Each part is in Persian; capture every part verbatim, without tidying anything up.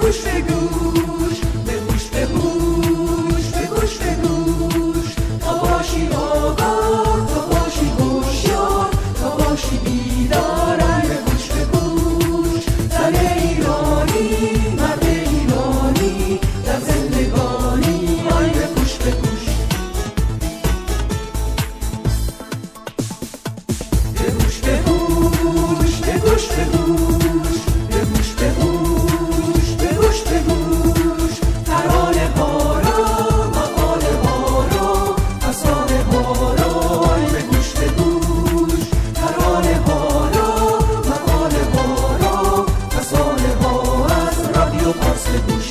گوش به گوش، به گوش به گوش، به گوش به گوش، تا باشی آگاه، تا باشی هوشیار، تا باشی بیدار. ای به گوش به گوش، زن ایرانی، مرد ایرانی، در زندگانی. ای به گوش به گوش، به گوش به گوش، به گوش به گوش، به گوش به گوش، به گوش به گوش، ترانه ها را، مقاله ها را، افسانه ها را. ای به گوش به گوش، ترانه ها را، مقاله ها را، افسانه ها از رادیو پارس گوش.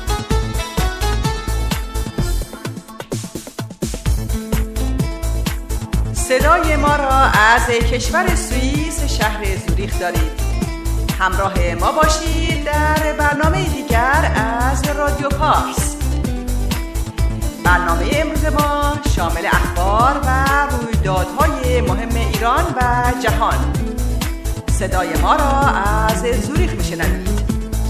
صدای ما را از کشور سوئیس شهر زوریخ دارید. همراه ما باشید در برنامه دیگر از رادیو پارس. برنامه امروز ما شامل اخبار و رویدادهای مهم ایران و جهان. صدای ما را از زوریخ میشنوید.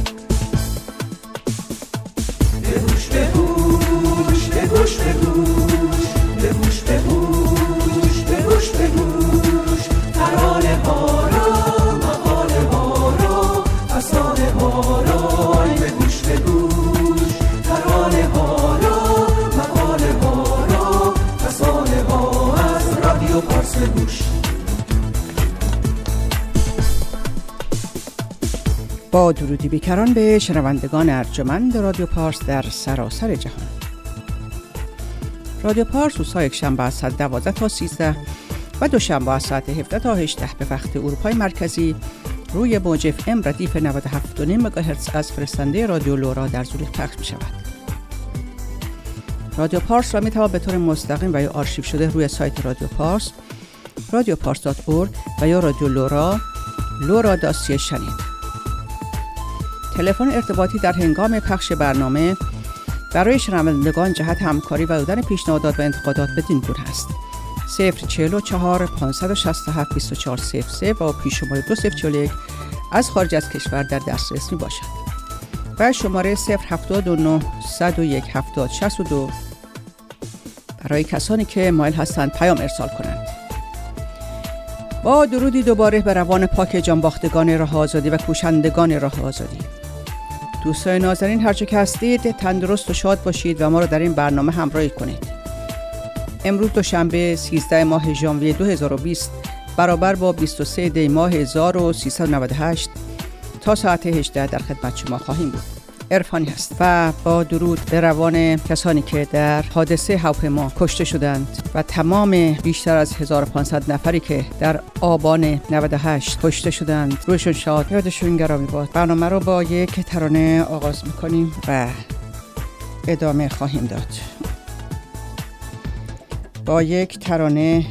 به گوش به گوش، به گوش به گوش، به گوش به گوش، به گوش به گوش، ترانه ها را، مقاله ها را، افسانه ها را. ای به گوش به گوش، ترانه ها را، مقاله ها را، افسانه ها از رادیو پارس گوش. با درودی بیکران به شنوندگان ارجمند رادیو پارس در سراسر جهان. رادیو پارس روزهای یکشنبه از ساعت دوازده تا سیزده و دوشنبه از ساعت هفده تا هجده به وقت اروپای مرکزی روی موج اف ام ردیف نود و هفت و نیم مگاهرتز از فرستنده رادیو لورا در زوریخ پخش می شود. رادیو پارس را می توان به طور مستقیم و یا آرشیو شده روی سایت رادیو پارس، رادیو پارس دات اورگ و یا رادیو لورا، لورا دات سی شنید. تلفن ارتباطی در هنگام پخش برنامه برای شنوندگان جهت همکاری و دادن پیشنهادات و انتقادات بدین گونه است: صفر چهل و چهار پانصد و شصت و هفت بیست و چهار صفر صفر و پیش شماره دو صفر چهل و یک از خارج از کشور در دسترس می باشد و شماره صفر هفتاد و نه صد و یک هفتاد شصت و دو برای کسانی که مایل هستند پیام ارسال کنند. با درودی دوباره به روان پاک جانباختگان راه آزادی و کوشندگان راه آزادی. دوستان نازنین، هر جا که هستید تندرست و شاد باشید و ما را در این برنامه همراهی کنید. امروز دوشنبه سیزده ماه ژانویه دو هزار و بیست برابر با بیست و سه دی ماه هزار و سیصد و نود و هشت تا ساعت هجده در خدمت شما خواهیم بود. عرفانی هست و با درود به روان کسانی که در حادثه هواپیما کشته شدند و تمام بیشتر از هزار و پانصد نفری که در آبان نود و هشت کشته شدند، رویشون شاد، یادشون گرامی باد. برنامه رو با یک ترانه آغاز میکنیم و ادامه خواهیم داد. با یک ترانه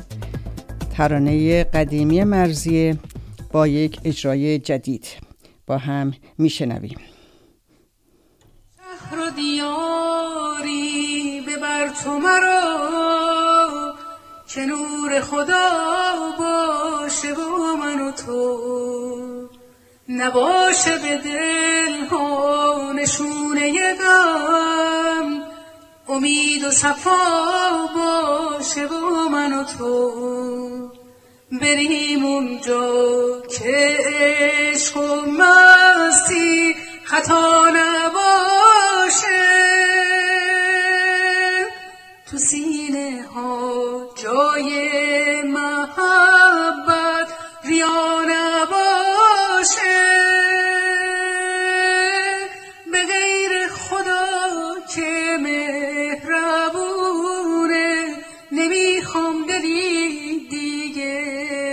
ترانه قدیمی مرضیه با یک اجرای جدید با هم میشنویم. شهر و دیاری ببر تو مرا که نور خدا باشه با من و تو، نباشه به دل ها نشونه غم، امید و صفا باشه با من و تو، بریم اونجا که عشق و مستی خطا نباشه، تو سینه ها جای محبت ریا نباشه، به غیر خدا که مهربونه نمیخوام دلی دیگه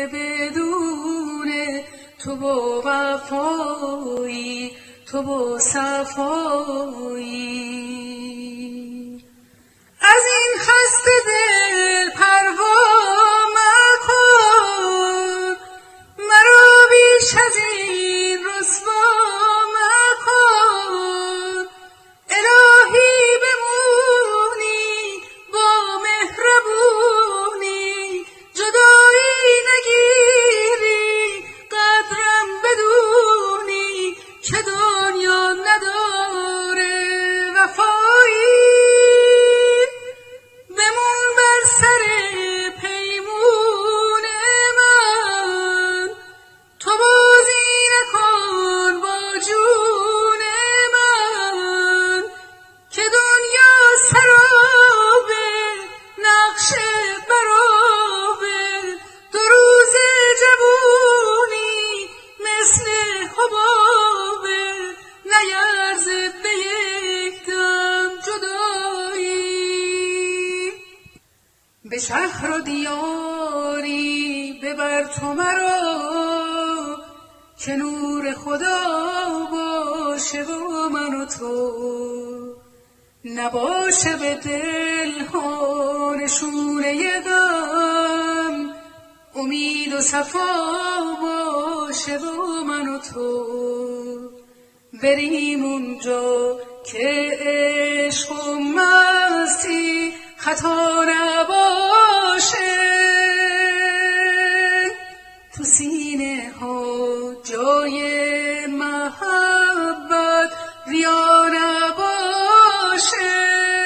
بدونه، تو با وفایی تو با صفایی، از این خسته دل پروا مکن، مرا بیش از این رسوا مکن، الهی بمونی با مهربونی، جدایی نگیری قدرم بدونی که دنیا نداری بر تو مرا که نور خدا باشه و من و تو نباشه به دل ها نشونه غم امید و صفا باشه و من و تو بریم اونجا که عشق و مستی خطا نباشه تو سینه ها جای محبت ریا نباشه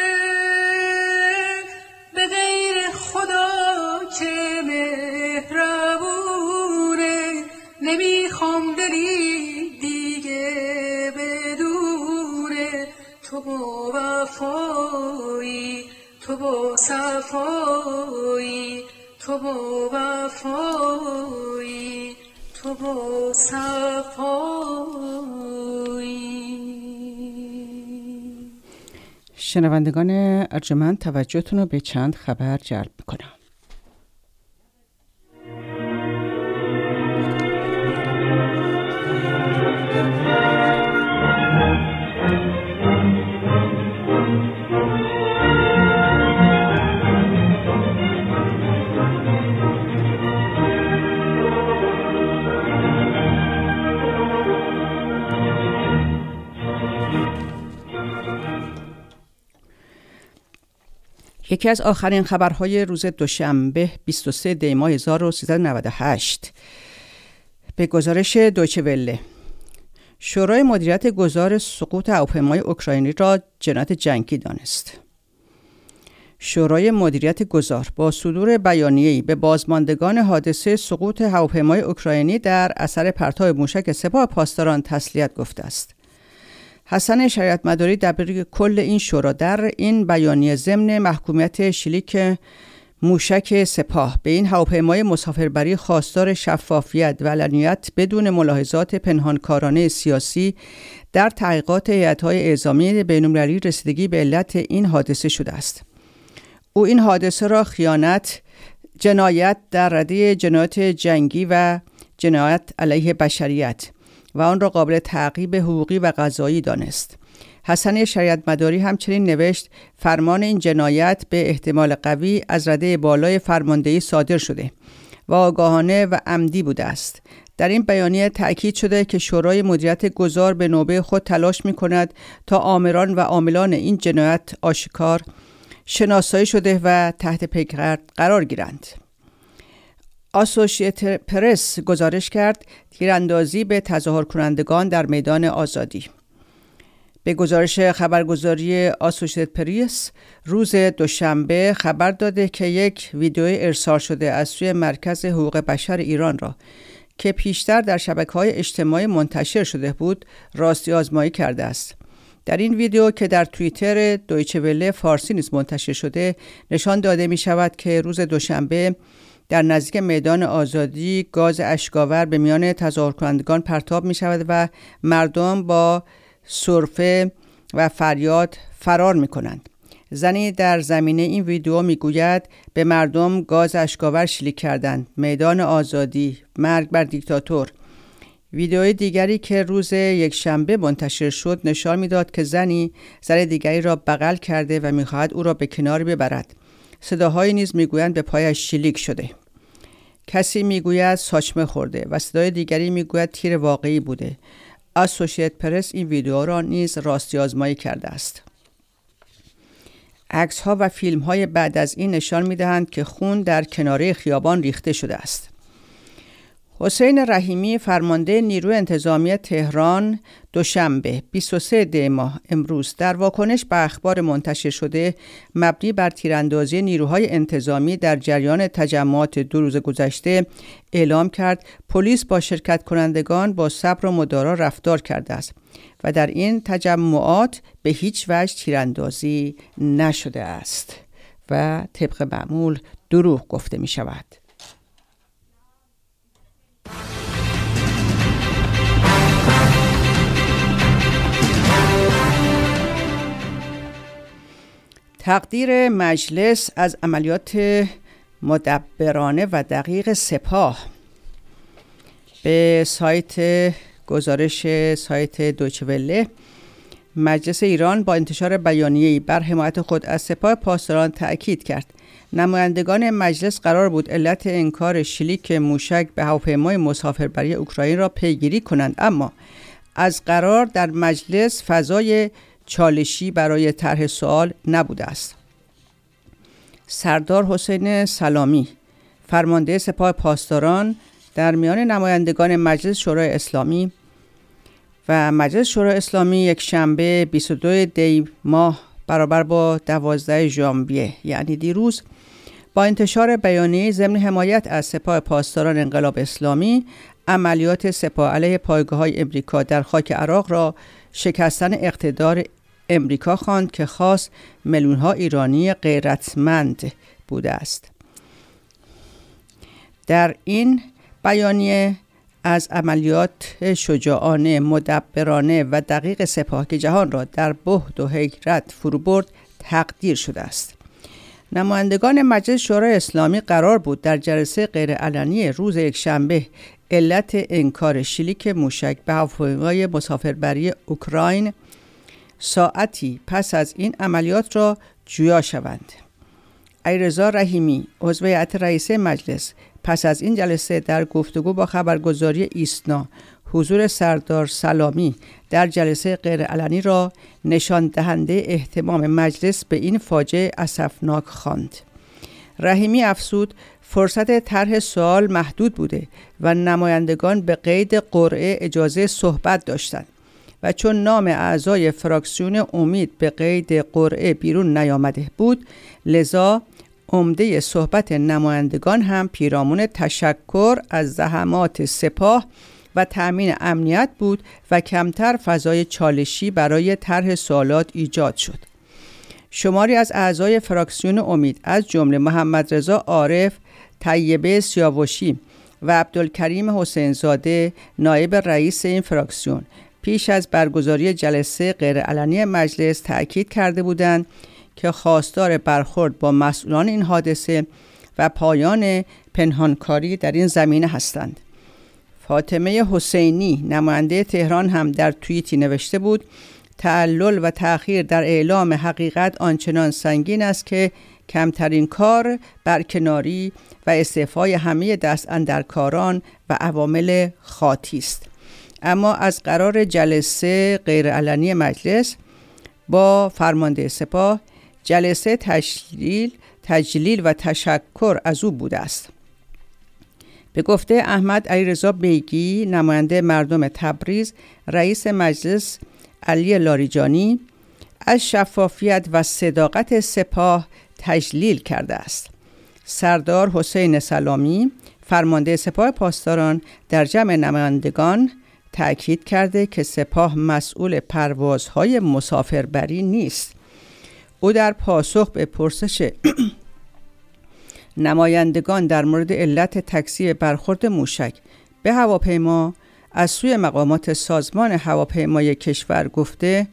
به غیر خدا که مهربونه نمیخوام دلی دیگه بدونه تو با وفایی تو با صفایی تو با وفایی تو با صفایی. شنوندگان ارجمند توجهتون رو به چند خبر جلب میکنم. یکی از آخرین خبرهای روز دوشنبه بیست و سوم دی ماه هزار و سیصد و نود و هشت به گزارش دویچه وله، شورای مدیریت گذار سقوط هواپیمای اوکراینی را جنایت جنگی دانست. شورای مدیریت گذار با صدور بیانیه‌ای به بازماندگان حادثه سقوط هواپیمای اوکراینی در اثر پرتاب موشک سپاه پاسداران تسلیت گفته است. حسن شریعت مداری دبیر کل این شورا در این بیانیه ضمن محکومیت شلیک موشک سپاه به این هواپیمای مسافربری خواستار شفافیت و علنیت بدون ملاحظات پنهانکارانه سیاسی در تحقیقات هیئت‌های اعزامی بین‌المللی رسیدگی به علت این حادثه شده است. او این حادثه را خیانت، جنایت در رده جنایت جنگی و جنایت علیه بشریت و آن را قابل تعقیب حقوقی و قضایی دانست. حسن شریعت مداری همچنین نوشت فرمان این جنایت به احتمال قوی از رده بالای فرماندهی صادر شده و آگاهانه و عمدی بوده است. در این بیانیه تأکید شده که شورای مدیریت گذار به نوبه خود تلاش می کند تا آمران و عاملان این جنایت آشکار شناسایی شده و تحت پیگرد قرار گیرند. آسوشیتد پرس گزارش کرد تیراندازی به تظاهر کنندگان در میدان آزادی. به گزارش خبرگزاری آسوشیتد پرس روز دوشنبه خبر داده که یک ویدیو ارسال شده از سوی مرکز حقوق بشر ایران را که پیشتر در شبکه‌های اجتماعی منتشر شده بود راستی آزمایی کرده است. در این ویدیو که در توییتر دویچه وله فارسی نیز منتشر شده نشان داده می شود که روز دوشنبه در نزدیک میدان آزادی گاز اشک‌آور به میان تظاهر کنندگان پرتاب می شود و مردم با سرفه و فریاد فرار می کنند. زنی در زمینه این ویدیو می گوید به مردم گاز اشک‌آور شلیک کردند. میدان آزادی، مرگ بر دیکتاتور. ویدیوی دیگری که روز یک شنبه منتشر شد نشان میداد که زنی زن دیگری را بغل کرده و می‌خواهد او را به کنار ببرد. صداهایی نیز میگویند به پایش شلیک شده. کسی میگوید ساچمه خورده و صدای دیگری میگوید تیر واقعی بوده. آسوشیتد پرس این ویدیو را نیز راستی آزمایی کرده است. عکس‌ها و فیلم‌های بعد از این نشان می‌دهند که خون در کناره خیابان ریخته شده است. حسین رحیمی فرمانده نیروی انتظامی تهران دوشنبه بیست و سوم دی ماه امروز در واکنش به اخبار منتشر شده مبنی بر تیراندازی نیروهای انتظامی در جریان تجمعات دو روز گذشته اعلام کرد پلیس با شرکت کنندگان با صبر و مدارا رفتار کرده است و در این تجمعات به هیچ وجه تیراندازی نشده است و طبق معمول دروغ گفته می شود. تقدیر مجلس از عملیات مدبرانه و دقیق سپاه. به سایت گزارش سایت دویچه وله، مجلس ایران با انتشار بیانیه‌ای بر حمایت خود از سپاه پاسداران تأکید کرد نمایندگان مجلس قرار بود علت انکار شلیک موشک به هواپیمای مسافربری اوکراین را پیگیری کنند، اما از قرار در مجلس فضای چالشی برای طرح سوال نبوده است. سردار حسین سلامی، فرمانده سپاه پاسداران، در میان نمایندگان مجلس شورای اسلامی و مجلس شورای اسلامی یک شنبه بیست و دو دی ماه برابر با دوازده ژانویه یعنی دیروز با انتشار بیانیه ضمن حمایت از سپاه پاسداران انقلاب اسلامی عملیات سپاه علیه پایگاه‌های امریکا در خاک عراق را شکستن اقتدار امریکا خواند که خاص میلیون‌ها ایرانی غیرتمند بوده است. در این بیانیه از عملیات شجاعانه، مدبرانه و دقیق سپاه که جهان را در بهت و حیرت فرو برد تقدیر شده است. نمایندگان مجلس شورای اسلامی قرار بود در جلسه غیرعلنی روز یکشنبه علت انکار شلیک موشک به هواپیمای مسافربری اوکراین ساعتی پس از این عملیات را جویا شوند. علیرضا رحیمی، عضو هیئت رئیسه مجلس، پس از این جلسه در گفتگو با خبرگزاری ایسنا حضور سردار سلامی در جلسه غیرعلنی را نشان دهنده اهتمام مجلس به این فاجعه اسفناک خواند. رحیمی افزود فرصت طرح سوال محدود بوده و نمایندگان به قید قرعه اجازه صحبت داشتند و چون نام اعضای فراکسیون امید به قید قرعه بیرون نیامده بود، لذا عمده صحبت نمایندگان هم پیرامون تشکر از زحمات سپاه و تأمین امنیت بود و کمتر فضای چالشی برای طرح سوالات ایجاد شد. شماری از اعضای فراکسیون امید از جمله محمد رضا عارف، طیبه سیاوشی و عبدالکریم حسین زاده نایب رئیس این فراکسیون پیش از برگزاری جلسه غیرعلنی مجلس تأکید کرده بودند که خواستار برخورد با مسئولان این حادثه و پایان پنهانکاری در این زمینه هستند. فاطمه حسینی نماینده تهران هم در توییتی نوشته بود تعلل و تأخیر در اعلام حقیقت آنچنان سنگین است که کمترین کار برکناری و استعفای همه دست اندرکاران و عوامل خاطی است. اما از قرار جلسه غیرعلنی مجلس با فرمانده سپاه جلسه تجلیل تجلیل و تشکر از او بوده است. به گفته احمد علیرضا بیگی نماینده مردم تبریز، رئیس مجلس علی لاریجانی از شفافیت و صداقت سپاه تجلیل کرده است. سردار حسین سلامی فرمانده سپاه پاسداران در جمع نمایندگان تأکید کرده که سپاه مسئول پروازهای مسافربری نیست. او در پاسخ به پرسش نمایندگان در مورد علت تکذیب برخورد موشک به هواپیما از سوی مقامات سازمان هواپیمایی کشور گفته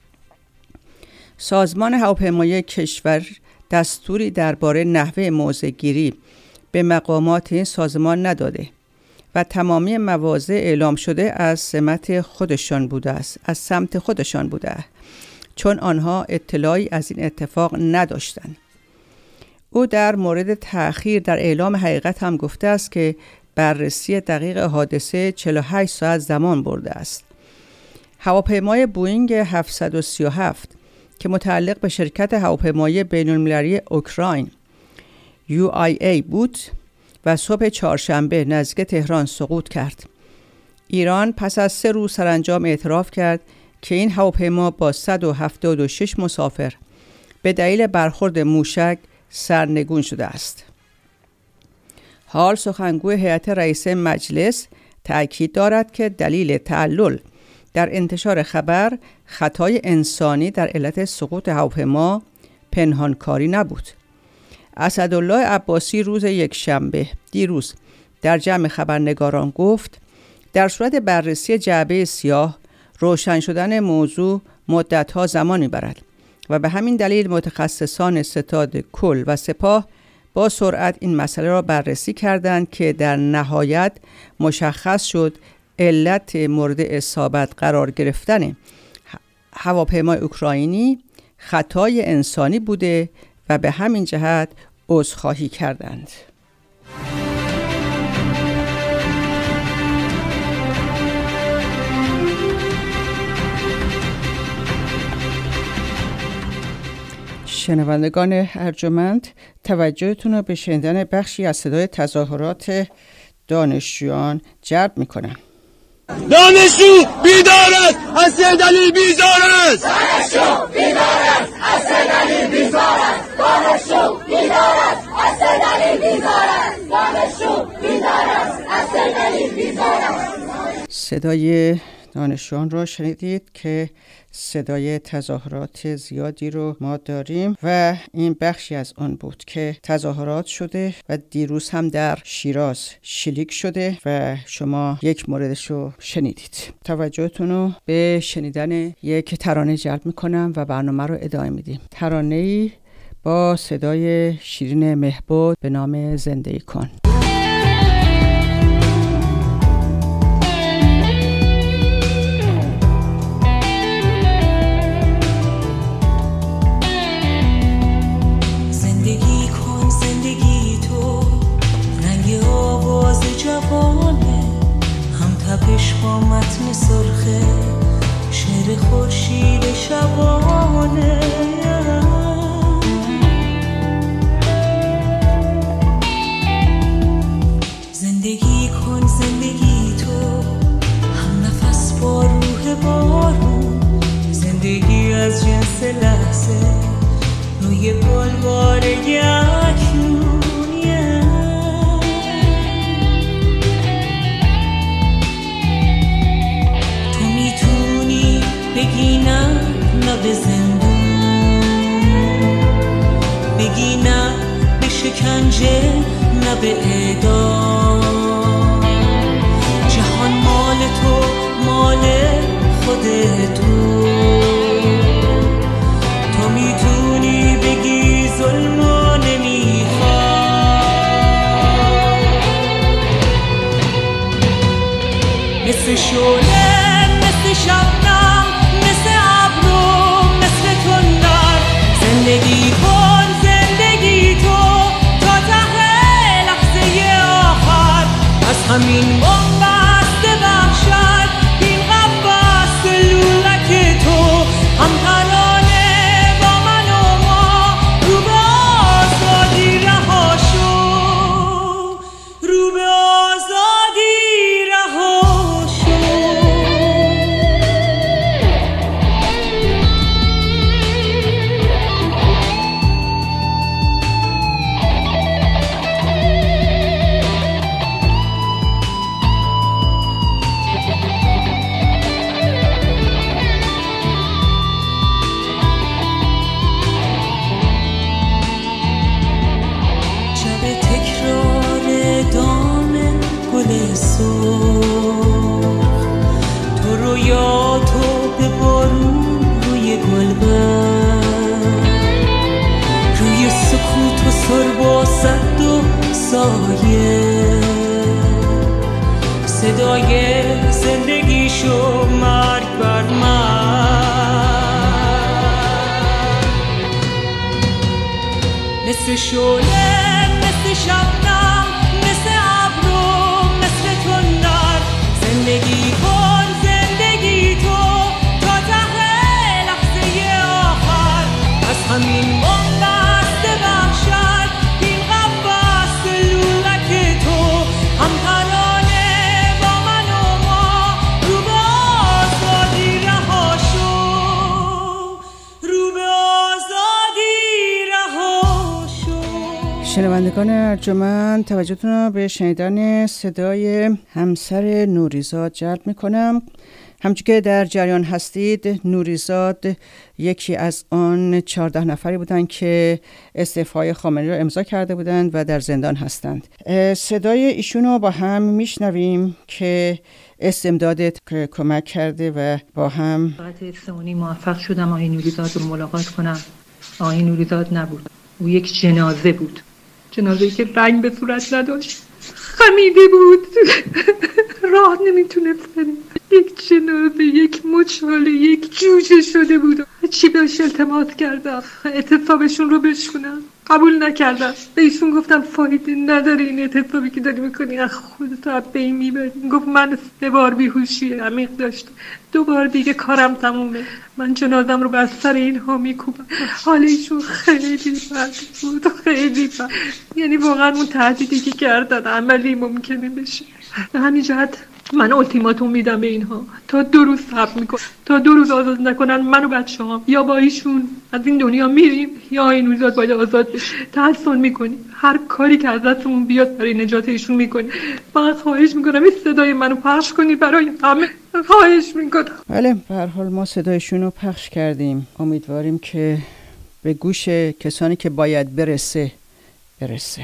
سازمان هواپیمایی کشور دستوری درباره نحوه موضع‌گیری به مقامات این سازمان نداده و تمامی مواضع اعلام شده از سمت خودشان بوده است از سمت خودشان بوده است چون آنها اطلاعی از این اتفاق نداشتند. او در مورد تأخیر در اعلام حقیقت هم گفته است که بررسی دقیق حادثه چهل و هشت ساعت زمان برده است. هواپیمای بوئینگ هفتصد و سی و هفت که متعلق به شرکت هواپیمایی بین‌المللی اوکراین یو آی ای بود و صبح چهارشنبه نزدیک تهران سقوط کرد. ایران پس از سه روز سرانجام اعتراف کرد که این هواپیما با صد و هفتاد و شش مسافر به دلیل برخورد موشک سرنگون شده است. حال سخنگوی هیئت رئیسه مجلس تأکید دارد که دلیل تعلل در انتشار خبر خطای انسانی در علت سقوط هواپیما پنهانکاری نبود. اسدالله عباسی روز یکشنبه دیروز در جمع خبرنگاران گفت در صورت بررسی جعبه سیاه روشن شدن موضوع مدت‌ها زمان می‌برد و به همین دلیل متخصصان ستاد کل و سپاه با سرعت این مسئله را بررسی کردند که در نهایت مشخص شد علت مورد اصابت قرار گرفتن هواپیمای اوکراینی خطای انسانی بوده و به همین جهت عذرخواهی کردند. شنوندگان ارجمند، توجهتون رو به شنیدن بخشی از صدای تظاهرات دانشجویان جلب میکنم. دانشجو بیدار است، حسین علی بیزار است. دانشجو بیدار است، حسین علی بیزار است. دانشجو بیدار است، حسین علی بیزار است. دانشجو بیدار است، حسین علی بیزار است. صدای دانشجویان رو شنیدید که صدای تظاهرات زیادی رو ما داریم و این بخشی از آن بود که تظاهرات شده و دیروز هم در شیراز شلیک شده و شما یک موردش رو شنیدید. توجهتون رو به شنیدن یک ترانه جلب میکنم و برنامه رو ادامه میدیم. ترانه‌ای با صدای شیرین مهبود به نام زندگی کن. تپش با متن سرخه شعر خورشید شبانه زندگی کن زندگی تو هم نفس با روح بارون زندگی از جنس لحظه روی بلوار اکنون بگی نه نه به زندون بگی نه به شکنجه نه به اعدام جهان مال تو مال خود تو تو میتونی بگی ظلم نمیخوام مثل شعله مثل شبنم زندگی کن زندگی تو تا ته لحظه آخر از همین بنبست بخشد این قفس لولک تو هم ترانه با من و ما رو به آزادی رها شو رو به آزادی رها شو تو رویا تو به بارون روی گلبر روی سکوت و سرب و صد و سایه صدای زندگی شو مرگ بر من مثل شعله مثل شبنم مثل ابرو مثل تندر زندگی کن زندگی تو تا ته لحظه آخر از همین بنبست بخشد این قفس لولک تو هم ترانه با من و ما رو به آزادی رها شو رو به آزادی رها شو. شنوندگان ارجمند، توجهتون رو به شنیدن صدای همسر نوریزاد جلب میکنم. همچون که در جریان هستید، نوریزاد یکی از آن چهارده نفری بودند که استعفای خامنه‌ای را امضا کرده بودند و در زندان هستند. صدای ایشون رو با هم میشنویم که استمدادت کمک کرده و با هم ساعت سه موفق شدم آقای نوریزاد رو ملاقات کنم. آقای نوریزاد نبود، او یک جنازه بود، جنازه‌ای که رنگ به صورت نداشت، خمیده بود، راه نمیتونست بره، یک جنازه، یک مچاله، یک جوجه شده بود. چی بهش التماس کردم اعتصابشون رو بشکنم، قبول نکردم. به ایشون گفتم فایده نداره این اعتصابی که داری میکنی، از خودت از بین میبری. گفت من سه بار بیهوشی عمیق داشتم، دو بار دیگه کارم تمومه، من جنازم رو بر سر اینها میکوبم. حال ایشون خیلی بد بود، خیلی بد. یعنی واقعا اون تهدیدی که کردن عملی ممکنه بشه. به همین جهت من التیماتوم میدم به اینها، تا دو روز صبر میکنم، تا دو روز آزاد نکنن من و بچه‌هام، یا با ایشون از این دنیا میریم یا این روزات باید آزاد بشه. تحسن میکنیم، هر کاری که از دستمون بیاد برای نجات ایشون میکنیم. فقط خواهش میکنم این صدای منو پخش کنی برای همه، خواهش میکنم. بله، به هر حال ما صدایشون رو پخش کردیم. امیدواریم که به گوش کسانی که باید برسه برسه.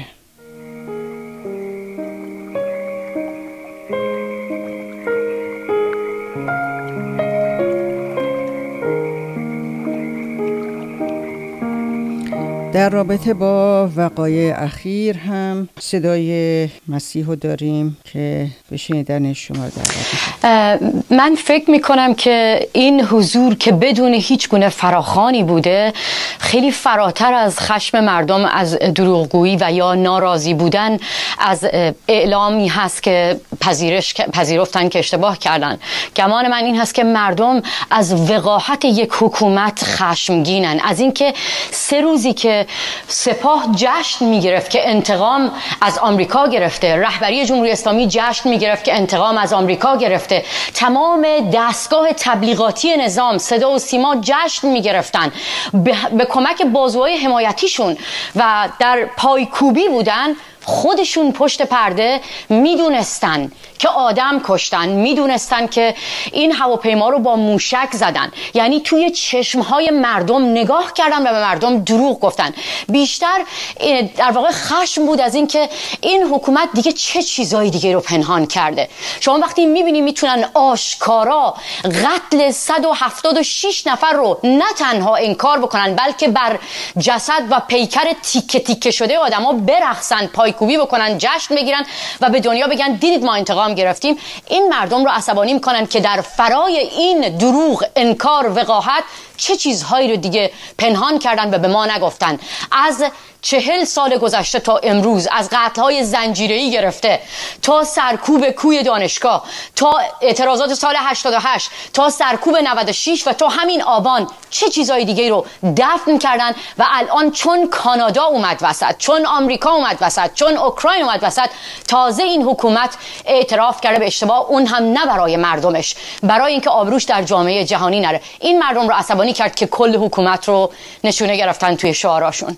در رابطه با وقایع اخیر هم صدای مسیح رو داریم که به شنیدن شما دعوت می‌کنم. من فکر میکنم که این حضور که بدون هیچ گونه فراخوانی بوده خیلی فراتر از خشم مردم از دروغگویی و یا ناراضی بودن از اعلامی هست که پذیرش پذیرفتن که اشتباه کردن. گمان من این هست که مردم از وقاحت یک حکومت خشمگینن، از اینکه سه روزی که سپاه جشن میگرفت که انتقام از آمریکا گرفته، رهبری جمهوری اسلامی جشن میگرفت که انتقام از آمریکا گرفته، تمام دستگاه تبلیغاتی نظام صدا و سیما جشن میگرفتن به, به کمک بازوهای حمایتیشون و در پایکوبی بودن. خودشون پشت پرده میدونستن که آدم کشتن، میدونستن که این هواپیما رو با موشک زدن، یعنی توی چشمهای مردم نگاه کردن و به مردم دروغ گفتن. بیشتر در واقع خشم بود از این که این حکومت دیگه چه چیزایی دیگه رو پنهان کرده. شما وقتی میبینی میتونن آشکارا قتل صد و هفتاد و شش نفر رو نه تنها انکار بکنن، بلکه بر جسد و پیکر تیکه تیکه شده آدما برقصن، پایکوبی بکنن، جشن بگیرن و به دنیا بگن دیدید ما انتقام گرفتیم. این مردم رو عصبانی میکنن که در فرای این دروغ، انکار، وقاحت چه چیزهایی رو دیگه پنهان کردن و به ما نگفتن. از چهل سال گذشته تا امروز، از قتل‌های زنجیره‌ای گرفته تا سرکوب کوی دانشگاه، تا اعتراضات سال هشتاد و هشت، تا سرکوب نود و شش و تا همین آبان چه چیزهای دیگه رو دفن کردن و الان چون کانادا اومد وسط، چون آمریکا اومد وسط، چون اوکراین اومد وسط، تازه این حکومت اعتراف کرده به اشتباه، اون هم نه برای مردمش، برای اینکه آبروش در جامعه جهانی نره. این مردم رو عصبانی کرد که کل حکومت رو نشونه گرفتن توی شعاراشون.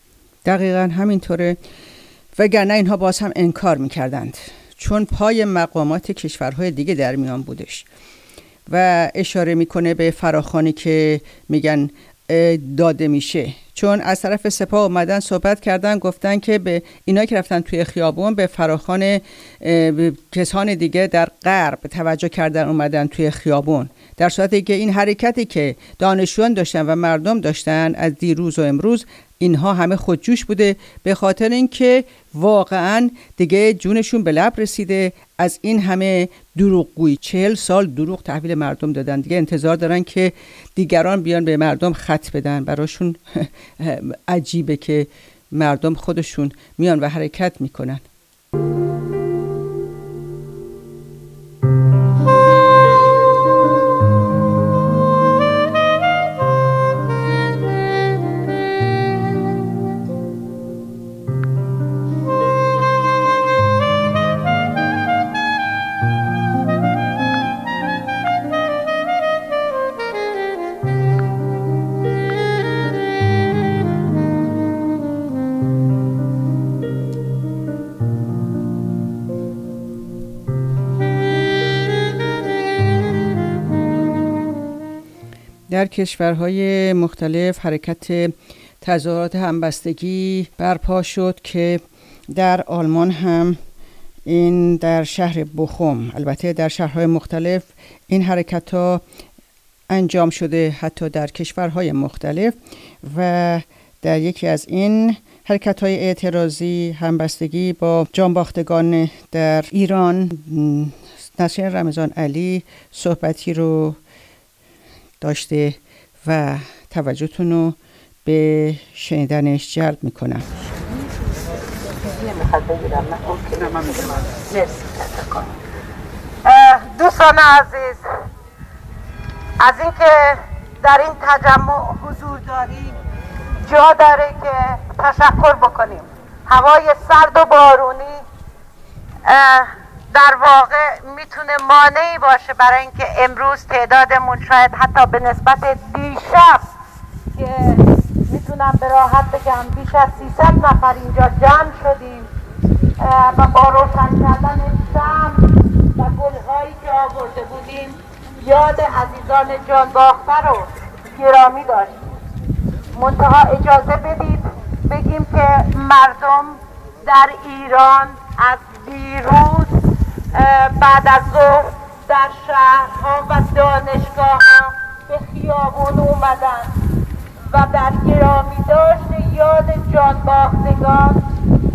دقیقاً همینطوره، وگرنه اینها باز هم انکار میکردند، چون پای مقامات کشورهای دیگه در میان بودش. و اشاره میکنه به فراخوانی که میگن داده میشه، چون از طرف سپاه اومدن صحبت کردن، گفتن که به اینا که رفتن توی خیابون به فراخوان کسان دیگه در غرب توجه کردن، اومدن توی خیابون، در صورتی که این حرکتی که دانشجویان داشتن و مردم داشتن از دیروز و امروز، اینها همه خودجوش بوده، به خاطر اینکه واقعا دیگه جونشون به لب رسیده از این همه دروغگویی. چهل سال دروغ تحویل مردم دادن، دیگه انتظار دارن که دیگران بیان به مردم خط بدن. براشون عجیبه که مردم خودشون میان و حرکت میکنن. در کشورهای مختلف حرکت تظاهرات همبستگی برپا شد که در آلمان هم این در شهر بوخوم، البته در شهرهای مختلف این حرکت ها انجام شده، حتی در کشورهای مختلف. و در یکی از این حرکت‌های اعتراضی، همبستگی با جانباختگان در ایران، نسرین رمضان علی صحبتی رو داشته و توجهتون رو به شنیدنش جلب میکنم. دوستان عزیز، از اینکه در این تجمع حضور داریم جا داره که تشکر بکنیم. هوای سرد و بارونی در واقع میتونه مانعی باشه برای اینکه امروز تعدادمون شاید حتی به نسبت دیشب که میتونم به راحت بگم بیش از سیصد نفر اینجا جمع شدیم و با روشن کردن شمع و گلهایی که آورده بودیم یاد عزیزان جان باخته رو گرامی داشتیم. منتها اجازه بدید بگیم که مردم در ایران از دیروز بعد از ظهر در شهرها و دانشگاه ها به خیابون اومدن و در گرامی داشت یاد جانباختگان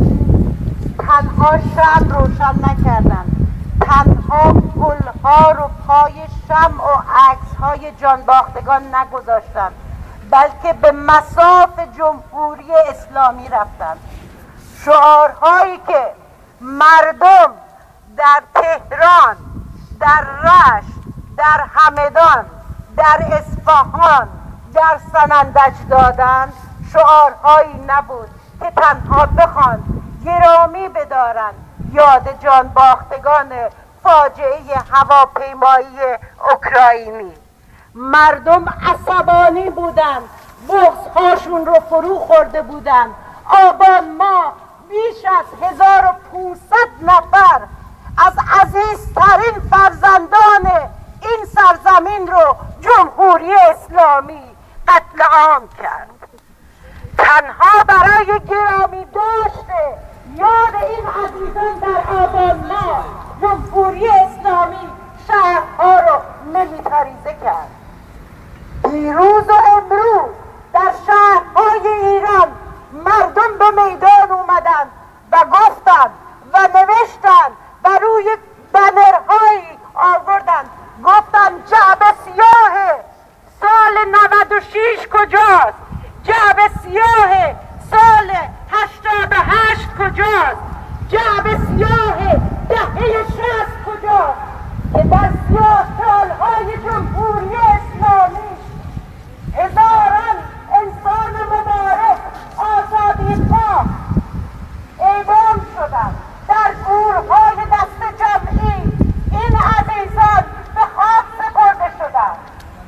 تنها شمع روشن نکردن، تنها گلها رو پای شمع و عکس‌های جانباختگان نگذاشتن، بلکه به مصاف جمهوری اسلامی رفتن. شعارهایی که مردم در تهران، در رشت، در همدان، در اصفهان، در سنندج دادن شعارهایی نبود که تنها بخوان گرامی بدارن یاد جانباختگان فاجعه هواپیمایی اوکراینی. مردم عصبانی بودن، بغض‌هاشون رو فرو خورده بودن. آبان ماه بیش از هزار و پانصد نفر از عزیزترین فرزندان این سرزمین رو جمهوری اسلامی قتل عام کرد. تنها برای گرامی داشته یاد این عزیزان در آبان ماه جمهوری اسلامی شهرها رو ملیتاریزه کرد. دیروز و امروز در شهرهای ایران مردم به میدان اومدن و گفتن و نوشتن و روی بنرهایی آوردن، گفتن جعبه سیاه سال نود و شش کجاست؟ جعبه سیاه سال هشتاد و هشت کجاست؟ جعبه سیاه دهه شصت کجاست؟ که در سیاه سالهای جمهوری اسلامی هزاران انسان مبارک آزادی‌خواه اعدام شدند. در گورهای دست جمعی این عزیزان به خاک سپرده شدند.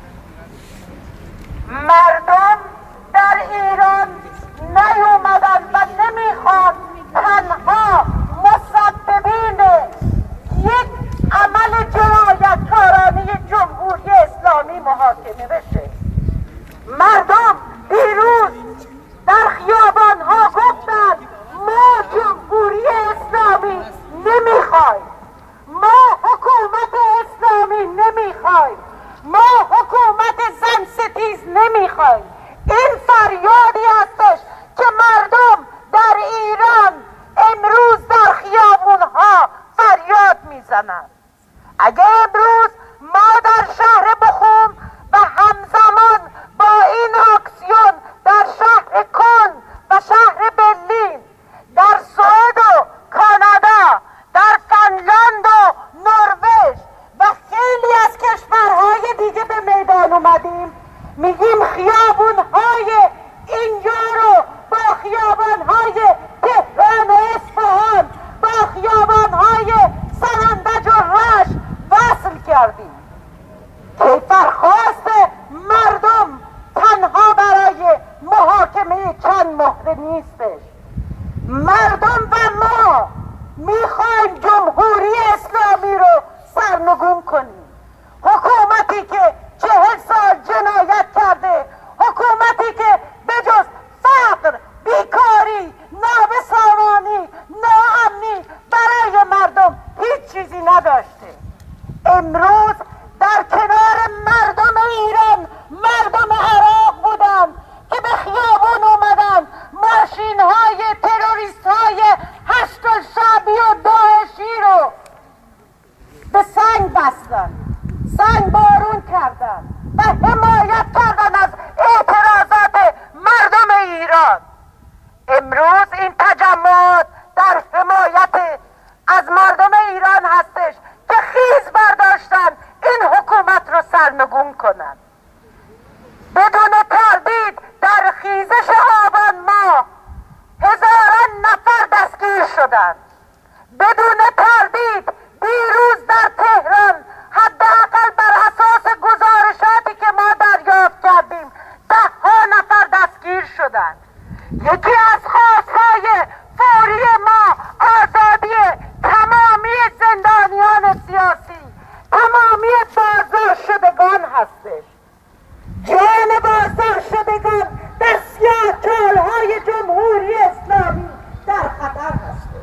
مردم در ایران نیومدن و نمیخوان تنها مسببین یک عمل جنایتکارانه جمهوری اسلامی محاکمه بشه. مردم دیروز در خیابانها گفتن ما جمهوری اسلامی نمیخوایم، ما حکومت اسلامی نمیخوایم، ما حکومت زن ستیز نمیخوایم. این فریادی هستش که مردم در ایران امروز در خیابونها فریاد میزنند. اگه امروز ما در شهر بخوم و همزمان با این اکسیون در شهر کن و شهر برلین، در سوئد و کانادا، در فنلاند و نروژ و خیلی از کشورهای دیگه به میدان اومدیم، میگیم خیابونهای اینجا رو با خیابانهای تهران و اصفهان، با خیابانهای سنندج و رشت وصل کردیم. کیفرخواست مردم تنها برای محاکمه چند مهره نیستش. مردم و ما میخوایم جمهوری اسلامی رو سرنگون کنیم. حکومتی که چهل سال جنایت کرده، حکومتی که به جز فقر، بیکاری، نابسامانی، ناامنی برای مردم هیچ چیزی نداشته. امروز در کنار مردم ایران مردم عراق بودن که به خیابون اومدن، ماشین های سرنگون کنند. بدون تردید در خیزش آبان ماه هزاران نفر دستگیر شدند. بدون تردید دیروز در تهران حداقل بر اساس گزارشاتی که ما دریافت کردیم ده ها نفر دستگیر شدند. یکی از خواستهای فوری ما آزادی تمامی زندانیان سیاسی، تمامی بازداشت شدگان هستش. جان بازداشت شدگان در سیاه‌چال‌های جمهوری اسلامی در خطر هستش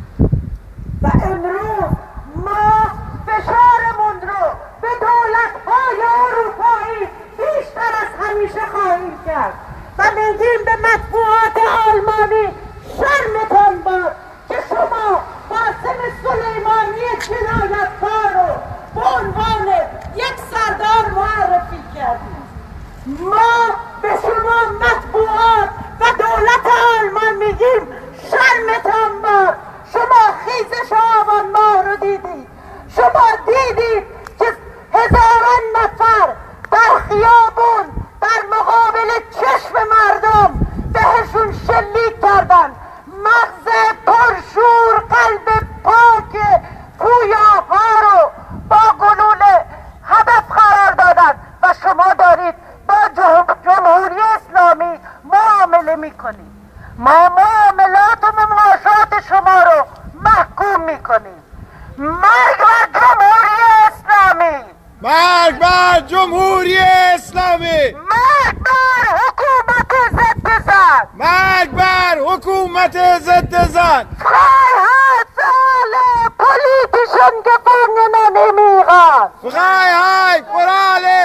و امروز ما فشارمون رو به دولت‌های اروپایی بیشتر از همیشه خواهیم کرد و میگیم به مطبوعات آلمانی شرمتان باد که شما قاسم سلیمانی جنایتکار رو به عنوان یک سردار معرفی کردید. ما به شما مطبوعات و دولت آلمان میگیم شرمتان باد. شما خیزش آبان ماه رو دیدید، شما دیدید که هزاران نفر در خیابون در مقابل چشم مردم بهشون شلیک کردن، مغز پرشور قلب پاک پویاها رو با گلوله هدف قرار دادن و شما دارید با جمهوری اسلامی معامله میکنید. ما معاملات و مماشات شما رو محکوم میکنیم. مرگ بر جمهوری اسلامی، مرگ بر جمهوری اسلامی، مرگ بر حکومت ضد زن، مرگ بر حکومت ضد زن. Freiheit für alle politischen Gefangenen im Iran. Freiheit für alle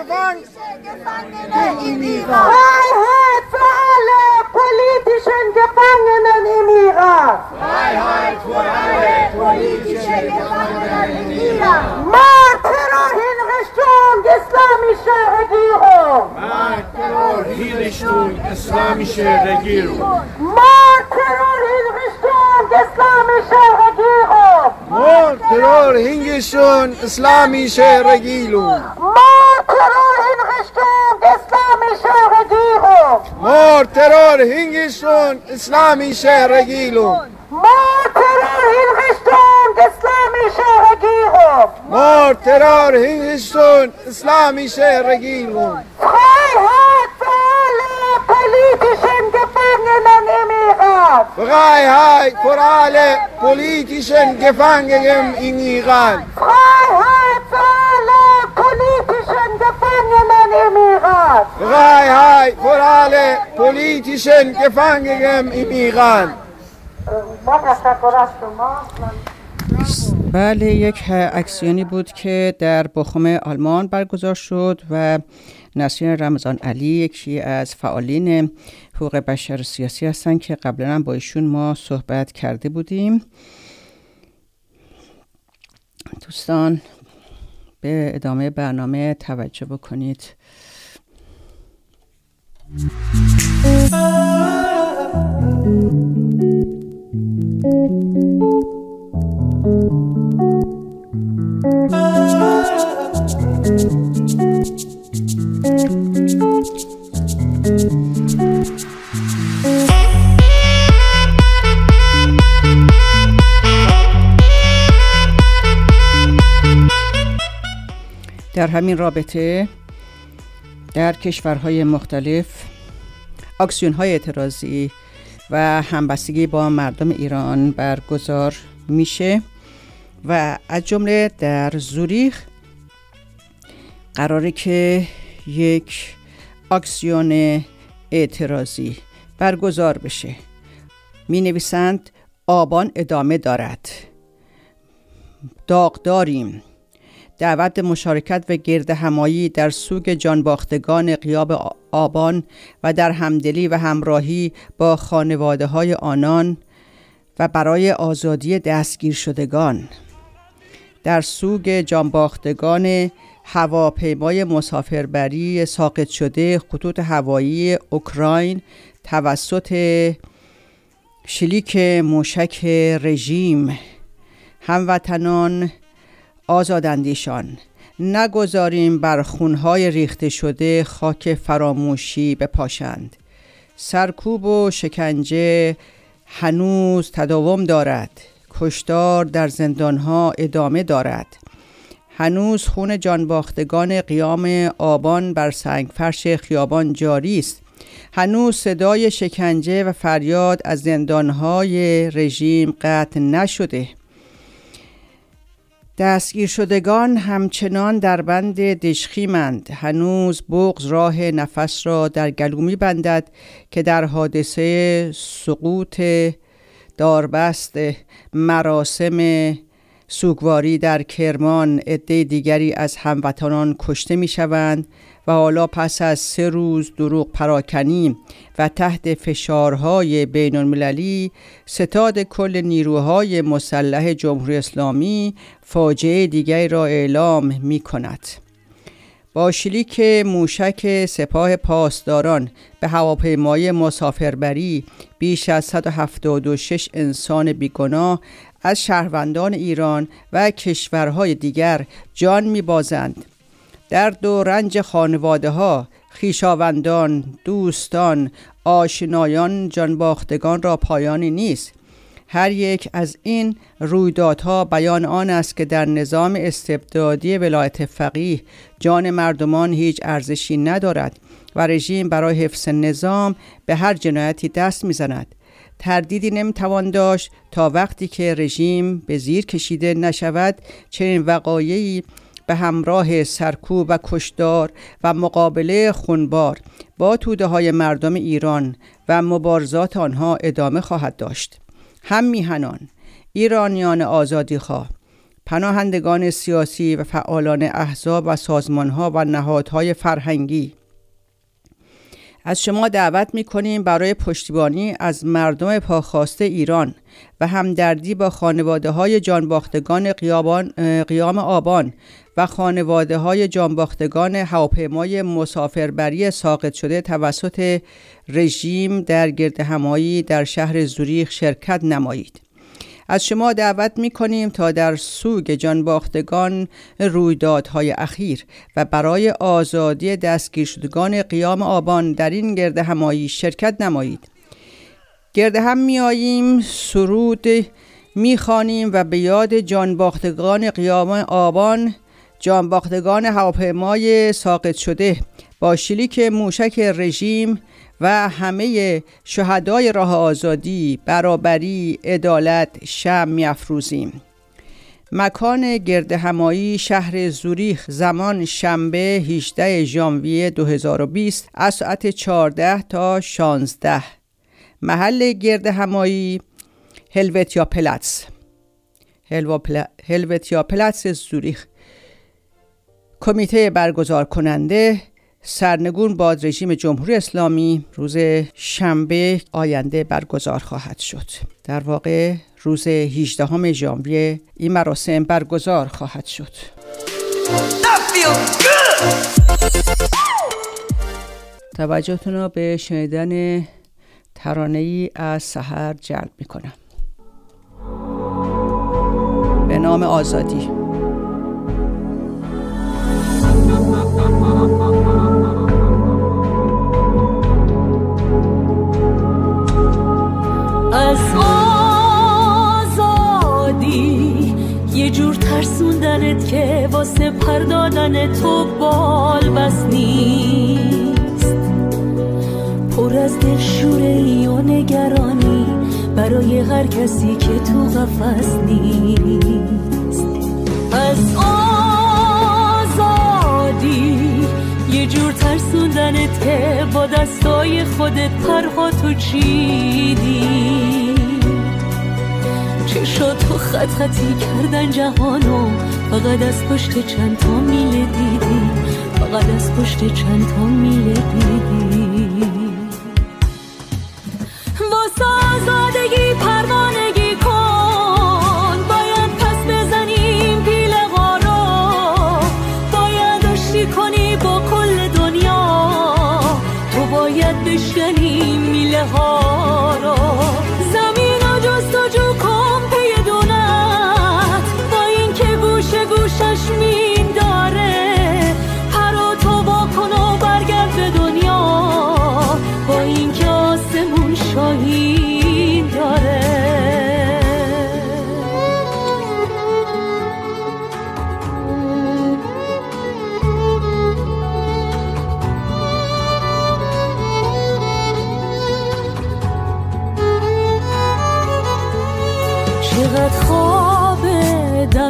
Gefangenen im Iran. Freiheit für alle politischen Gefangenen im Iran. Freiheit für alle politischen Gefangenen im Iran. Mord, Terror, Hinrichtung, islamische Regierung. Mord, Terror, Hinrichtung, islamische Regierung. Mord, Terror, Hinrichtung, islamische Regierung. Mord, Terror, Hinrichtung, islamische Regierung. Mord, Terror, Hinrichtung, islamische Regierung. Mord, Terror, Hinrichtung, islamische Regierung. Mord, Terror, Hinrichtung, islamische Regierung. Mord, Terror, Hinrichtung, islamische Regierung. Freiheit für alle politischen Gefangenen im Iran. Freiheit für alle politischen Gefangenen in Iran. Freiheit für alle politischen Gefangenen im Iran. Freiheit für alle politischen Gefangenen im Iran. بله، یک اکسیونی بود که در بخوم آلمان برگزار شد و نسرین رمضان علی یکی از فعالین حقوق بشر سیاسی هستند که قبلا هم با ایشون ما صحبت کرده بودیم. دوستان به ادامه برنامه توجه بکنید. در همین رابطه در کشورهای مختلف اکسیون‌های اعتراضی و همبستگی با مردم ایران برگزار میشه و از جمله در زوریخ قراره که یک اکسیون اعتراضی برگزار بشه. می نویسند آبان ادامه دارد، داغ داریم، دعوت مشارکت و گرد همایی در سوگ جانباختگان غیاب آبان و در همدلی و همراهی با خانواده های آنان و برای آزادی دستگیر شدگان. در سوگ جانباختگان هواپیمای مسافربری ساقط شده خطوط هوایی اوکراین توسط شلیک موشک رژیم، هموطنان آزاداندیشان نگذاریم بر خونهای ریخته شده خاک فراموشی بپاشند. سرکوب و شکنجه هنوز تداوم دارد. کشتار در زندانها ادامه دارد. هنوز خون جانباختگان قیام آبان بر سنگفرش خیابان جاری است. هنوز صدای شکنجه و فریاد از زندانهای رژیم قطع نشده. دستگیر شدگان همچنان در بند دژخیمند. هنوز بغض راه نفس را در گلو می‌بندد که در حادثه سقوط داربست مراسم سوگواری در کرمان عده دیگری از هموطنان کشته می‌شوند و حالا پس از سه روز دروغ پراکنی و تحت فشارهای بین المللی ستاد کل نیروهای مسلح جمهوری اسلامی فاجعه دیگری را اعلام می کند. با شلیک موشک سپاه پاسداران به هواپیمای مسافربری بیش از صد و هفتاد و شش انسان بیگناه از شهروندان ایران و کشورهای دیگر جان می‌بازند. درد و رنج خانواده ها، خویشاوندان، دوستان، آشنایان جانباختگان را پایانی نیست. هر یک از این رویدادها بیان آن است که در نظام استبدادی ولایت فقیه جان مردمان هیچ ارزشی ندارد و رژیم برای حفظ نظام به هر جنایتی دست میزند. تردیدی نمیتوان داشت تا وقتی که رژیم به زیر کشیده نشود چنین وقایعی به همراه سرکوب و کشتار و مقابله خونبار با توده های مردم ایران و مبارزات آنها ادامه خواهد داشت. هم میهنان، ایرانیان آزادیخواه، پناهندگان سیاسی و فعالان احزاب و سازمانها و نهادهای فرهنگی از شما دعوت می‌کنیم برای پشتیبانی از مردم پاخواسته ایران و همدردی با خانواده‌های جانباختگان قیام آبان و خانواده‌های جانباختگان هواپیمای مسافربری ساقط شده توسط رژیم در گردهمایی در شهر زوریخ شرکت نمایید. از شما دعوت می‌کنیم تا در سوگ جانباختگان رویدادهای اخیر و برای آزادی دستگیر شدگان قیام آبان در این گردهمایی شرکت نمایید. گرد هم می‌آییم، سرود می‌خوانیم و به یاد جانباختگان قیام آبان، جانباختگان هواپیمای ساقط شده با شلیک موشک رژیم و همه شهدای راه آزادی، برابری، عدالت شمع می‌افروزیم. مکان گردهمایی شهر زوریخ، زمان شنبه هجدهم ژانویه دو هزار و بیست از ساعت چهارده تا شانزده. محل گردهمایی هلوتیا پلاتس، هلوتیا پلاتس زوریخ. کمیته برگزار کننده سرنگون با رژیم جمهوری اسلامی روز شنبه آینده برگزار خواهد شد. در واقع روز هجدهم ژانویه این مراسم برگزار خواهد شد. توجهتون رو به شنیدن ترانه‌ای از سحر جلب می‌کنم به نام آزادی. از آزادی یه جور ترسوندنت که واسه پردادن تو بال بس نیست، پر از دلشوره‌ای و نگرانی برای هر کسی که تو قفس نیست. از آزادی یه جور ترسوندنت که با دستای خودت پرها تو چیدی، چشات تو خط خطی کردن جهانو، فقط از پشت چند تا میله دیدی، فقط از پشت چند تا میله دیدی. واسه آزادگی پروانگی کن، باید پس بزنیم پیله ها رو، باید آشتی کنی با کل دنیا، تو باید بشکنی میله ها رو. زمین و جستجو کن پی دونت، با این که گوشه گوشش مین داره،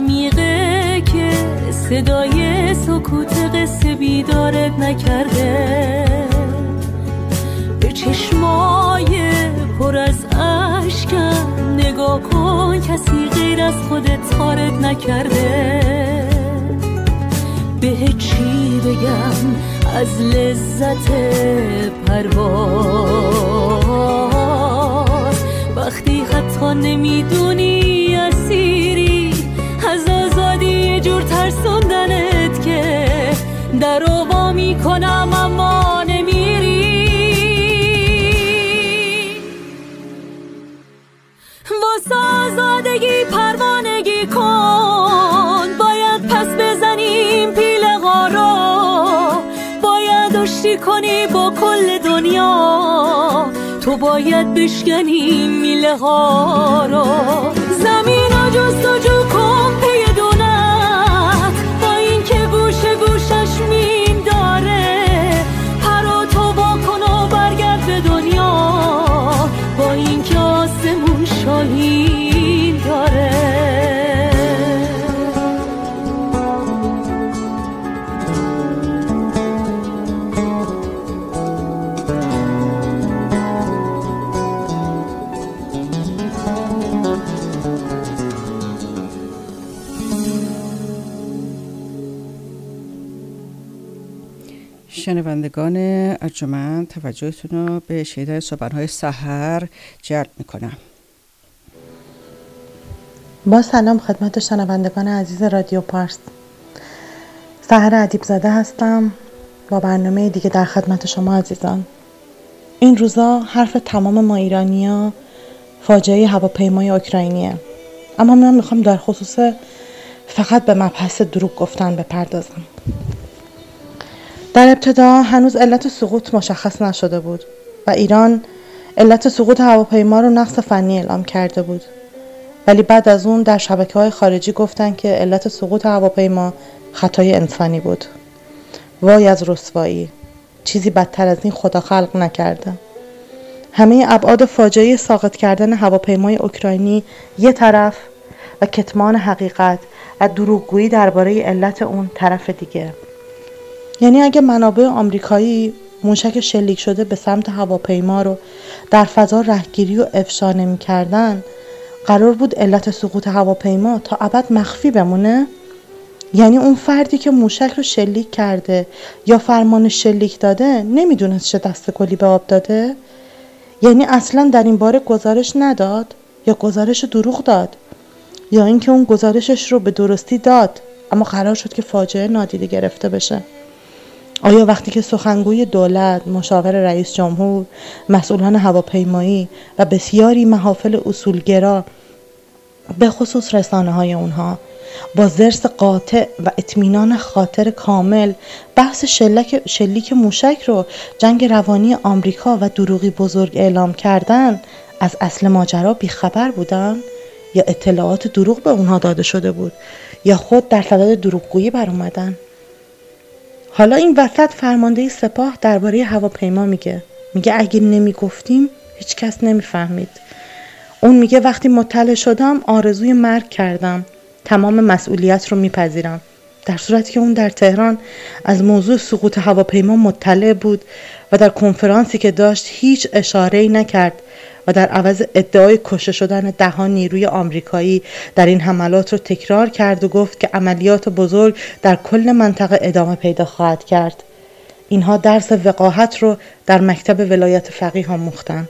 عمیقه که صدای سکوت قصه بیدارت نکرده، به چشمای پر از اشکم نگاه کن، کسی غیر از خودت تارت نکرده. به چی بگم از لذت پرواز، وقتی حتی نمیدونی اسیری از آزادی، یه جور ترسوندنت که در وا میکنم اما نمیری. واسه آزادگی پروانگی کن، باید پس بزنیم پیله ها رو، باید آشتی کنی با کل دنیا، تو باید بشکنی میله ها رو. زمین ها جستجو کن پی دونت، با این که گوشه گوشش میم داره، پرو تو با کن و برگرد به دنیا، با این که آسمون شاهین داره. شنوندگان ارجمند، توجهتون رو به شنیدن صبحانه‌های سحر جلب میکنم. با سلام خدمت شنوندگان عزیز رادیو پارس. سحر ادیبزاده هستم با برنامه دیگه در خدمت شما عزیزان. این روزا حرف تمام ما ایرانی‌ها فاجعه هواپیمای اوکراینیه، اما من میخوام در خصوص فقط به مبحث دروغ گفتن بپردازم. در ابتدا هنوز علت سقوط مشخص نشده بود و ایران علت سقوط هواپیما رو نقص فنی اعلام کرده بود، ولی بعد از اون در شبکه‌های خارجی گفتن که علت سقوط هواپیما خطای انسانی بود. وای از رسوایی، چیزی بدتر از این خدا خلق نکرده. همه ابعاد فاجعه ساقط کردن هواپیمای اوکراینی یه طرف و کتمان حقیقت و دروغگویی درباره علت اون طرف دیگه. یعنی اگه منابع آمریکایی موشک شلیک شده به سمت هواپیما رو در فضا رهگیری و افشا نمی‌کردن، قرار بود علت سقوط هواپیما تا ابد مخفی بمونه؟ یعنی اون فردی که موشک رو شلیک کرده یا فرمان شلیک داده نمیدونست چه دست کلی به آب داده؟ یعنی اصلا در این باره گزارش نداد یا گزارش دروغ داد، یا اینکه اون گزارشش رو به درستی داد اما قرار شد که فاجعه نادیده گرفته بشه؟ آیا وقتی که سخنگوی دولت، مشاور رئیس جمهور، مسئولان هواپیمایی و بسیاری محافل اصولگرا به خصوص رسانه های اونها با ضرس قاطع و اطمینان خاطر کامل بحث شلیک, شلیک موشک رو جنگ روانی آمریکا و دروغی بزرگ اعلام کردن، از اصل ماجرا بیخبر بودن یا اطلاعات دروغ به اونها داده شده بود یا خود در صدد دروغگویی بر اومدن؟ حالا این وسط فرمانده سپاه درباره هواپیما میگه میگه اگه نمیگفتیم هیچ کس نمیفهمید. اون میگه وقتی مطلع شدم آرزوی مرگ کردم، تمام مسئولیت رو میپذیرم، در صورتی که اون در تهران از موضوع سقوط هواپیما مطلع بود و در کنفرانسی که داشت هیچ اشاره‌ای نکرد و در عوض ادعای کشته شدن ده ها نیروی آمریکایی در این حملات رو تکرار کرد و گفت که عملیات بزرگ در کل منطقه ادامه پیدا خواهد کرد. اینها درس وقاحت رو در مکتب ولایت فقیه آموختن.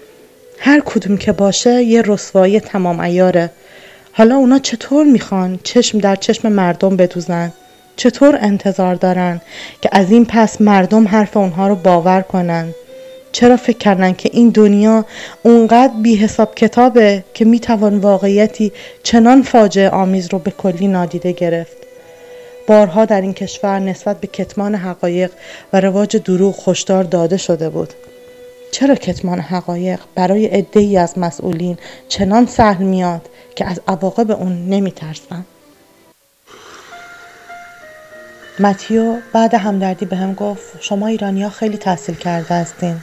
هر کدوم که باشه یه رسوایی تمام عیاره. حالا اونا چطور میخوان چشم در چشم مردم بدوزن؟ چطور انتظار دارن که از این پس مردم حرف اونها رو باور کنن؟ چرا فکر کردن که این دنیا اونقدر بی حساب کتابه که میتوان واقعیتی چنان فاجعه آمیز رو به کلی نادیده گرفت؟ بارها در این کشور نسبت به کتمان حقایق و رواج دروغ هشدار داده شده بود. چرا کتمان حقایق برای عده‌ای از مسئولین چنان سهل میاد که از عواقب اون نمیترسن؟ متیو بعد همدردی به هم گفت شما ایرانی‌ها خیلی تحصیل کرده هستین.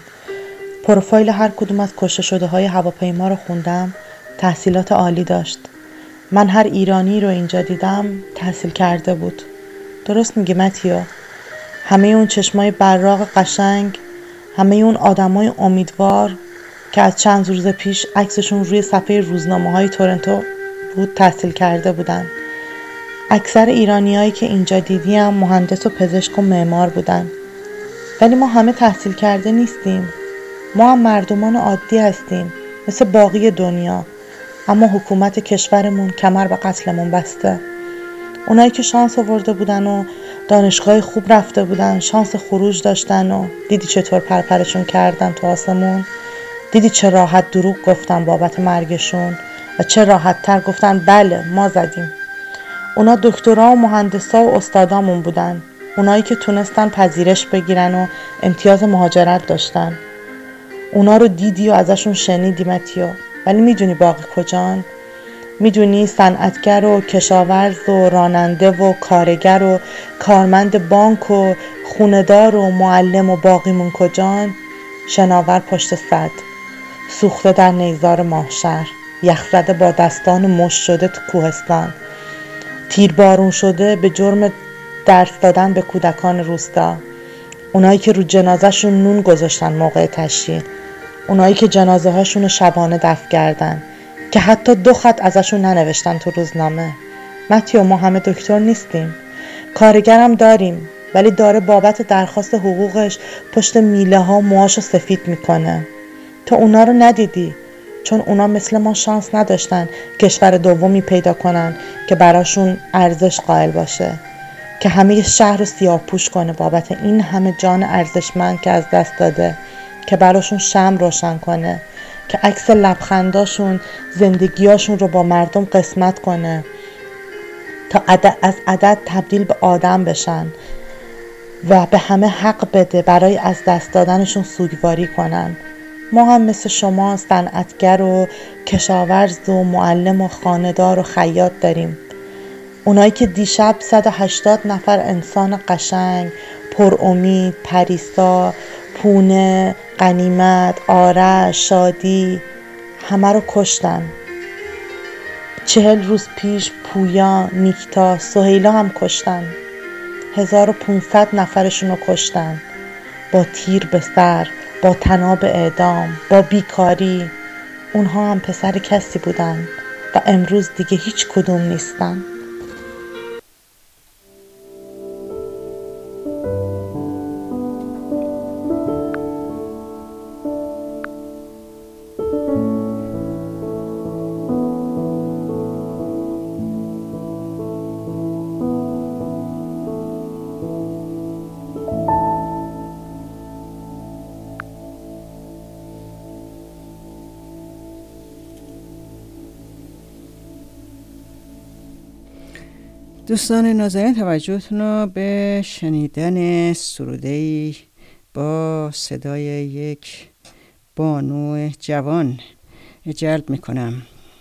پروفایل هر کدوم از کشته شده های هواپیما رو خوندم، تحصیلات عالی داشت. من هر ایرانی رو اینجا دیدم تحصیل کرده بود. درست میگی متیو؟ همه اون چشمای براق قشنگ، همه اون آدمای امیدوار که از چند روز پیش عکسشون روی صفحه روزنامه‌های تورنتو بود تحصیل کرده بودن. اکثر ایرانیایی که اینجا دیدیم مهندس و پزشک و معمار بودن. ولی ما همه تحصیل کرده نیستیم. ما هم مردمان عادی هستیم مثل باقی دنیا، اما حکومت کشورمون کمر به قتلمون بسته. اونایی که شانس آورده بودن و دانشگاه خوب رفته بودن، شانس خروج داشتن و دیدی چطور پرپرشون کردن تو آسمون؟ دیدی چه راحت دروغ گفتن بابت مرگشون و چه راحت تر گفتن بله ما زدیم. اونا دکترا و مهندسا و استادامون بودن، اونایی که تونستن پذیرش بگیرن و امتیاز مهاجرت داشتن. اونا رو دیدی و ازشون شنیدی متیو، ولی میدونی باقی کجان؟ میدونی صنعتگر و کشاورز و راننده و کارگر و کارمند بانک و خوندار و معلم و باقیمون کجان؟ شناور پشت صد، سوخته در نیزار ماهشهر، یخزده با دستان مشت شده تو کوهستان، تیربارون شده به جرم درس دادن به کودکان روستا. اونایی که رو جنازه شون نون گذاشتن موقع تشییع، اونایی که جنازه هاشون رو شبانه دفن کردن که حتی دو خط ازشون ننوشتن تو روزنامه. متیو ما همه دکتر نیستیم، کارگرم داریم، ولی داره بابت درخواست حقوقش پشت میله ها موهاشو سفید میکنه. تو اونا رو ندیدی چون اونا مثل ما شانس نداشتن کشور دومی پیدا کنن که براشون ارزش قائل باشه، که همه شهر رو سیاه پوش کنه بابت این همه جان ارزشمند که از دست داده، که براشون شمع روشن کنه، که عکس لبخنداشون زندگیاشون رو با مردم قسمت کنه تا عدد از عدد تبدیل به آدم بشن و به همه حق بده برای از دست دادنشون سوگواری کنن. ما هم مثل شما صنعتگر و کشاورز و معلم و خانه‌دار و خیاط داریم. اونایی که دیشب صد و هشتاد نفر انسان قشنگ، پر امید، پریسا، پونه، غنیمت، آرش، شادی همه رو کشتن. چهل روز پیش پویا، نیکتا، سهیلا هم کشتن. هزار و پونصد نفرشون رو کشتن با تیر به سر، با طناب اعدام، با بیکاری. اونها هم پسر کسی بودن و امروز دیگه هیچ کدوم نیستن. دوستان نازنین توجهتون رو به شنیدن سروده‌ای با صدای یک بانو جوان جلب میکنم.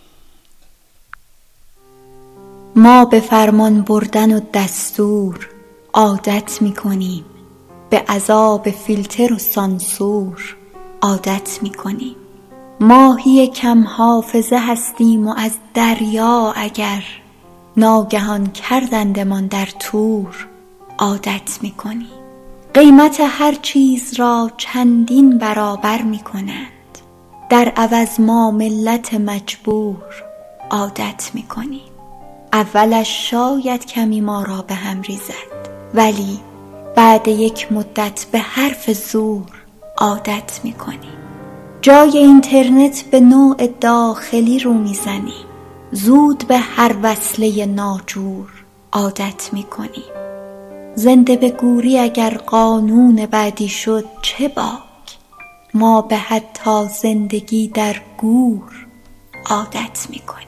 ما به فرمان بردن و دستور عادت میکنیم، به عذاب فیلتر و سانسور عادت میکنیم. ماهی کم حافظه هستیم و از دریا اگر ناگهان کردندمان در تور عادت میکنیم. قیمت هر چیز را چندین برابر میکنند، در عوض ما ملت مجبور عادت میکنیم. اولش شاید کمی ما را به هم ریزد، ولی بعد یک مدت به حرف زور عادت میکنیم. جای اینترنت به نوع داخلی رو میزنیم، زود به هر وصله ناجور عادت میکنیم. زنده به گوری اگر قانون بعدی شد چه باک، ما به حتی زندگی در گور عادت میکنیم.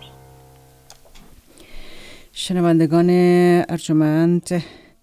شنوندگان ارجمند،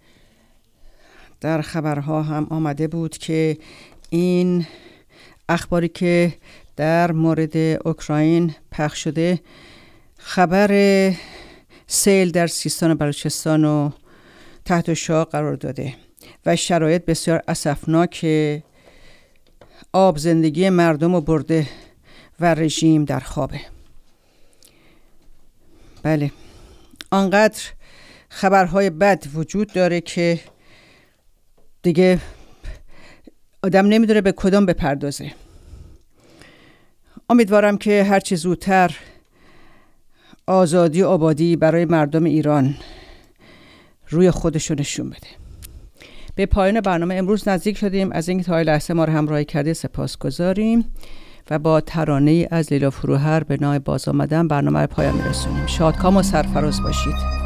در خبرها هم آمده بود که این اخباری که در مورد اوکراین پخش شده خبر سیل در سیستان و بلوچستان و تحت شعاع قرار داده و شرایط بسیار اسفناک آب زندگی مردم رو برده و رژیم در خوابه. بله، آنقدر خبرهای بد وجود داره که دیگه آدم نمیدونه به کدام بپردازه. امیدوارم که هرچی زودتر آزادی و آبادی برای مردم ایران روی خودشون نشون بده. به پایان برنامه امروز نزدیک شدیم. از اینکه تا این لحظه ما رو همراهی کردید سپاسگزاریم و با ترانه‌ای از لیلا فروهر به نام باز آمدم برنامه رو پایان می‌رسونیم. شادکام و سرفراز باشید.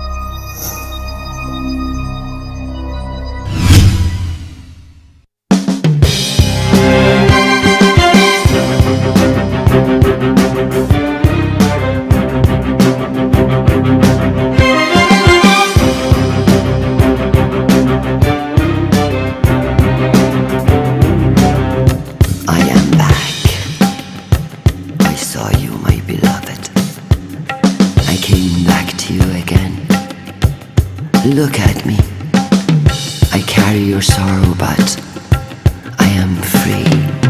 Look at me. I carry your sorrow, but I am free,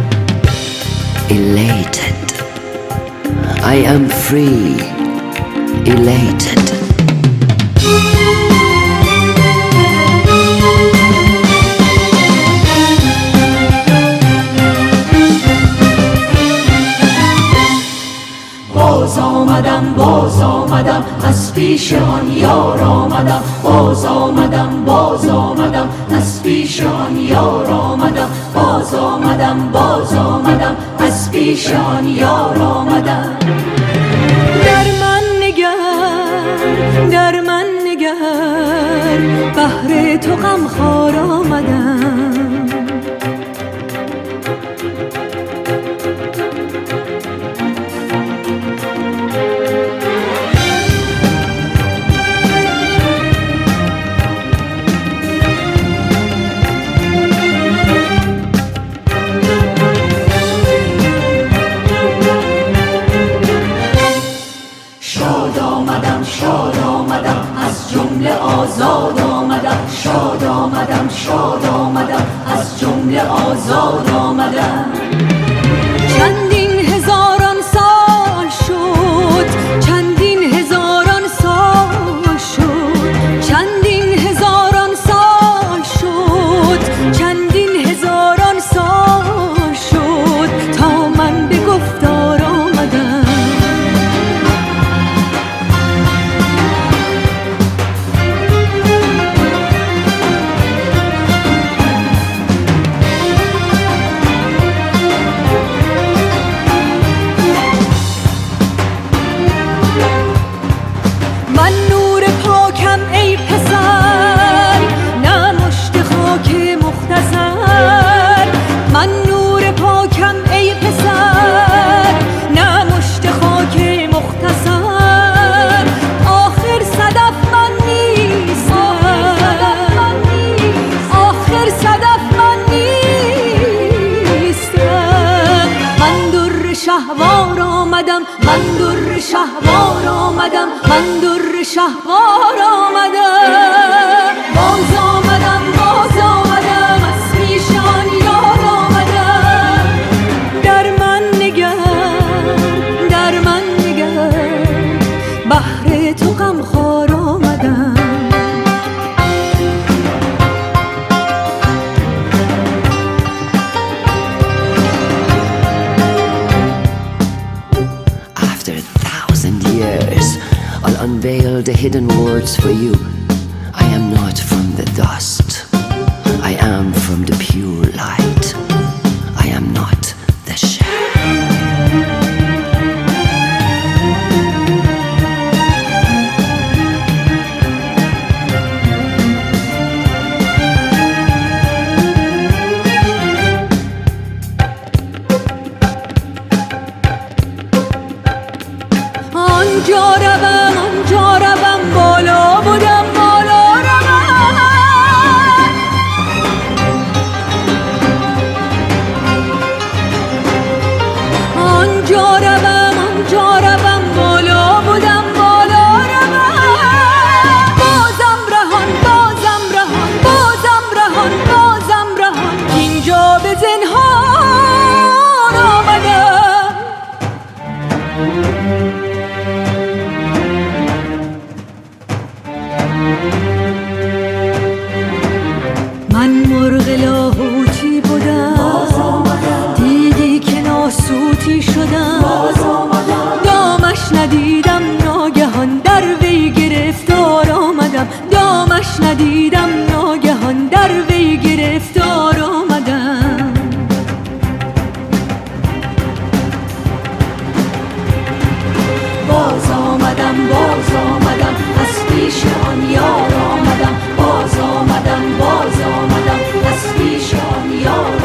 elated. I am free, elated. باز آمدم باز آمدم از پیش آن یار آمدم، باز آمدم باز آمدم از پیش آن یار آمدم، باز آمدم باز آمدم از پیش آن یار آمدم. در من نگر در من نگر بهر تو غمخوار آمدم. آزاد آمدم شاد آمدم شاد آمدم از جمله آزاد آمدم. چندین هزاران سال شد چندین هزاران سال شد چندین هزاران سال شد چندین هزاران سال شد تا من به گفتار آمدم. من در شهوار آمدم من در شهوار آمدم. باز آمدم باز آمدم از پیش آن یار آمدم. در من نگر در من نگر بهر تو غمخوار آمدم. Unveil the hidden words for you. I am not from the dust. I am from the pure light. I am not the shadow. آنجا روم آنجا روم بالا بودم بالا روم. آتش ندیدم، ناگهان در وی گرفتار آمدم. باز آمدم باز آمدم از پیش آن یار آمدم. باز آمدم باز آمدم از پیش آن یار